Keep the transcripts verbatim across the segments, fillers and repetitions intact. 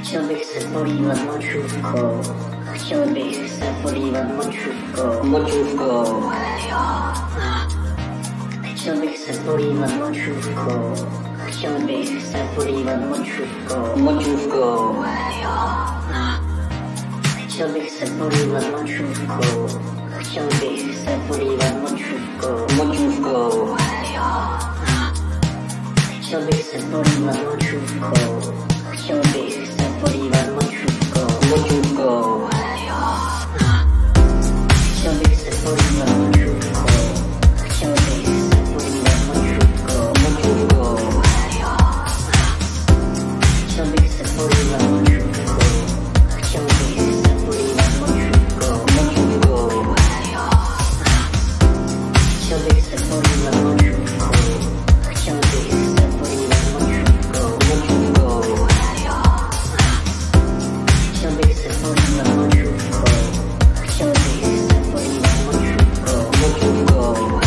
Chtěl bych se polívat močůvkou, chtěl bych se polívat močůvkou, močůvkou. Chtěl bych se polívat močůvkou, chtěl bych se polívat močůvkou, močůvkou. Chtěl bych se polívat močůvkou, chtěl bych se polívat močůvkou, močůvkou. Chtěl bych se polívat močůvkou, chtěl bych se polívat močůvkou, močůvkou. Chtěl bych se polívat močůvkou, chtěl bych se polívat močůvkou, močůvkou. Chtěl bych se polívat močůvkou, chtěl bych se polívat močůvkou, močůvkou. Chtěl bych se polívat močůvkou, chtěl bych se polívat močůvkou, močůvkou. Chtěl bych se polívat močůvkou, chtěl bych se polívat močůvkou, močůvkou.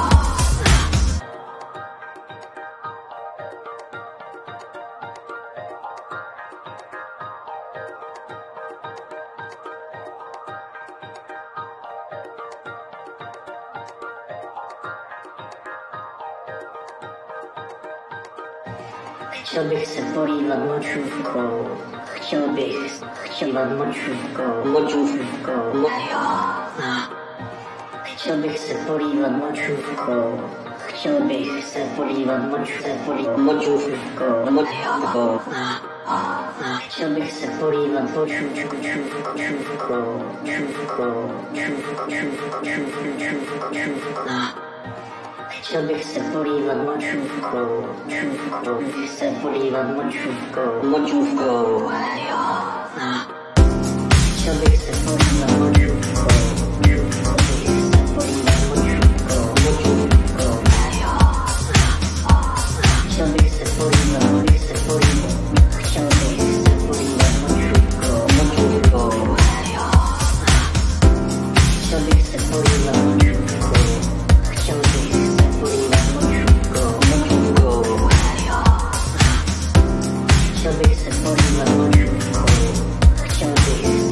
Chtěl bych se polívat močůvkou, chtěl bych chtěl močůvkou, močůvkou. Chtěl bych se polívat močůvkou, chtěl bych se polívat močůvkou, močůvkou, močůvkou. Chtěl bych se polívat močůvkou, čůvkou, čůvkou, čůvkou, čůvkou, čůvkou, čůvkou. Chtěl bych se polívat močůvkou, čůvkou, bych se polívat močůvkou, močůvkou. Chtěl bych se polívat močůvkou, čůvkou, bych se polívat močůvkou, močůvkou. Chtěl bych se polívat, bych se polívat, chtěl bych se polívat močůvkou, močůvkou. Chtěl bych se polívat močůvkou, chtěl bych se polívat močůvkou, močůvkou. Chtěl bych se polívat močůvkou, chtěl bych